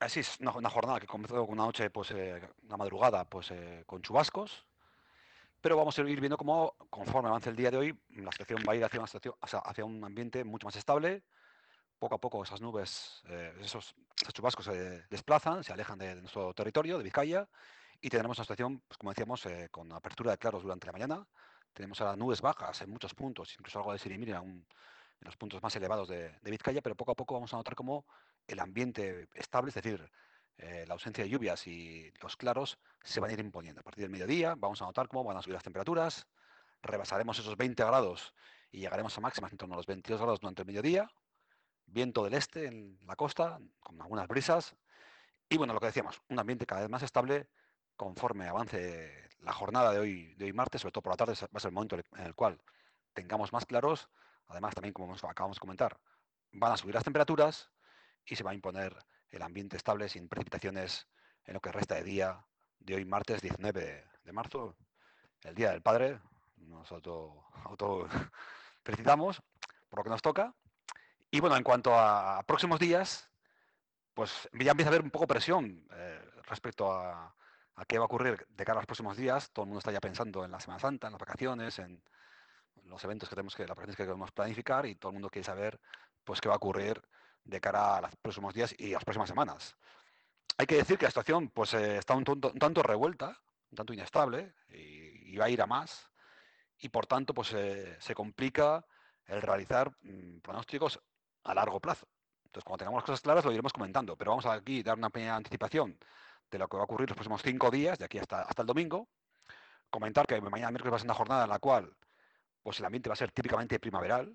Así es una jornada que comenzó con una noche, pues una madrugada, pues con chubascos, pero vamos a ir viendo cómo, conforme avance el día de hoy, la situación va a ir hacia una situación, o sea, hacia un ambiente mucho más estable. Poco a poco esas nubes, esos chubascos se desplazan, se alejan de nuestro territorio, de Vizcaya, y tendremos una situación, pues como decíamos, con apertura de claros durante la mañana. Tenemos ahora nubes bajas en muchos puntos, incluso algo de sirimiri en los puntos más elevados de Vizcaya, pero poco a poco vamos a notar cómo el ambiente estable, es decir, la ausencia de lluvias y los claros se van a ir imponiendo. A partir del mediodía vamos a notar cómo van a subir las temperaturas, rebasaremos esos 20 grados y llegaremos a máximas en torno a los 22 grados durante el mediodía, viento del este en la costa, con algunas brisas, y bueno, lo que decíamos, un ambiente cada vez más estable conforme avance la jornada de hoy martes, sobre todo por la tarde, va a ser el momento en el cual tengamos más claros. Además, también, como acabamos de comentar, van a subir las temperaturas y se va a imponer el ambiente estable sin precipitaciones en lo que resta de día de hoy martes 19 de marzo, el Día del Padre. Nos auto felicitamos por lo que nos toca. Y bueno, en cuanto a próximos días, pues ya empieza a haber un poco presión respecto a qué va a ocurrir de cara a los próximos días. Todo el mundo está ya pensando en la Semana Santa, en las vacaciones, en los eventos que tenemos que, las vacaciones que queremos planificar, y todo el mundo quiere saber pues qué va a ocurrir de cara a los próximos días y a las próximas semanas. Hay que decir que la situación pues está un tanto revuelta, un tanto inestable, y va a ir a más, y por tanto pues se complica el realizar pronósticos a largo plazo. Entonces, cuando tengamos las cosas claras, lo iremos comentando, pero vamos aquí a dar una pequeña anticipación de lo que va a ocurrir los próximos 5 días, de aquí hasta el domingo. Comentar que mañana miércoles va a ser una jornada en la cual pues el ambiente va a ser típicamente primaveral.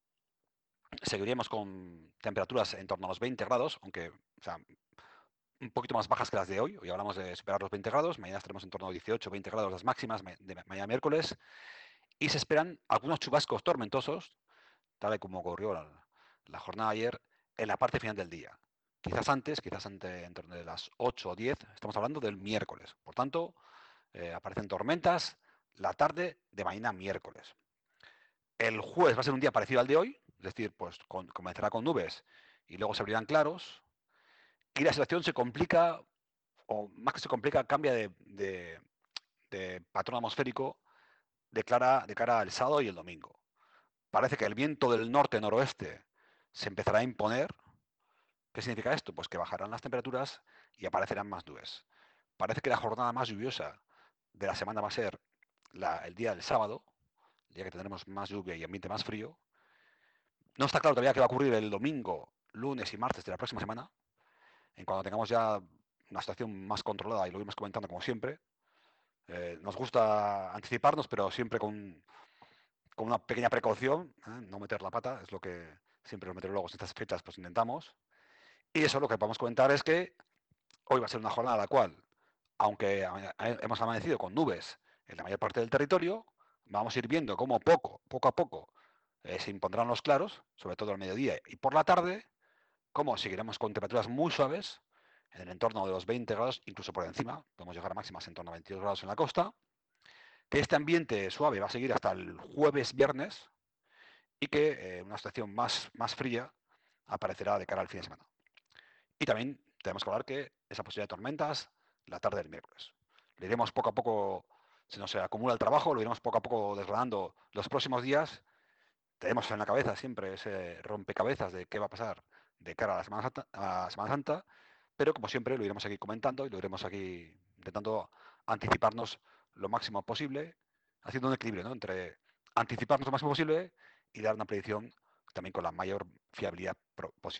Seguiríamos con temperaturas en torno a los 20 grados, aunque, o sea, un poquito más bajas que las de hoy. Hoy hablamos de superar los 20 grados, mañana estaremos en torno a 18 o 20 grados las máximas de mañana miércoles, y se esperan algunos chubascos tormentosos, tal y como ocurrió la jornada de ayer, en la parte final del día. Quizás antes, en torno de las 8 o 10, estamos hablando del miércoles. Por tanto, aparecen tormentas la tarde de mañana miércoles. El jueves va a ser un día parecido al de hoy, es decir, pues comenzará con nubes y luego se abrirán claros, y la situación se complica, o más que se complica, cambia de patrón atmosférico de cara al sábado y el domingo. Parece que el viento del norte-noroeste se empezará a imponer. ¿Qué significa esto? Pues que bajarán las temperaturas y aparecerán más nubes. Parece que la jornada más lluviosa de la semana va a ser el día del sábado, el día que tendremos más lluvia y ambiente más frío. No está claro todavía qué va a ocurrir el domingo, lunes y martes de la próxima semana, en cuando tengamos ya una situación más controlada, y lo iremos comentando como siempre. Nos gusta anticiparnos, pero siempre con una pequeña precaución, no meter la pata, es lo que siempre los meteorólogos en estas fechas pues intentamos. Y eso lo que podemos comentar es que hoy va a ser una jornada en la cual, aunque hemos amanecido con nubes en la mayor parte del territorio, vamos a ir viendo cómo poco a poco, se impondrán los claros, sobre todo al mediodía y por la tarde, cómo seguiremos con temperaturas muy suaves, en el entorno de los 20 grados, incluso por encima, podemos llegar a máximas en torno a 22 grados en la costa, que este ambiente suave va a seguir hasta el jueves, viernes, y que una situación más fría aparecerá de cara al fin de semana. Y también tenemos que hablar que esa posibilidad de tormentas la tarde del miércoles. Lo iremos poco a poco, se nos acumula el trabajo, lo iremos poco a poco desgranando los próximos días. Tenemos en la cabeza siempre ese rompecabezas de qué va a pasar de cara a la Semana Santa, pero como siempre lo iremos aquí comentando y lo iremos aquí intentando anticiparnos lo máximo posible, haciendo un equilibrio, ¿no?, entre anticiparnos lo máximo posible y dar una predicción también con la mayor fiabilidad posible.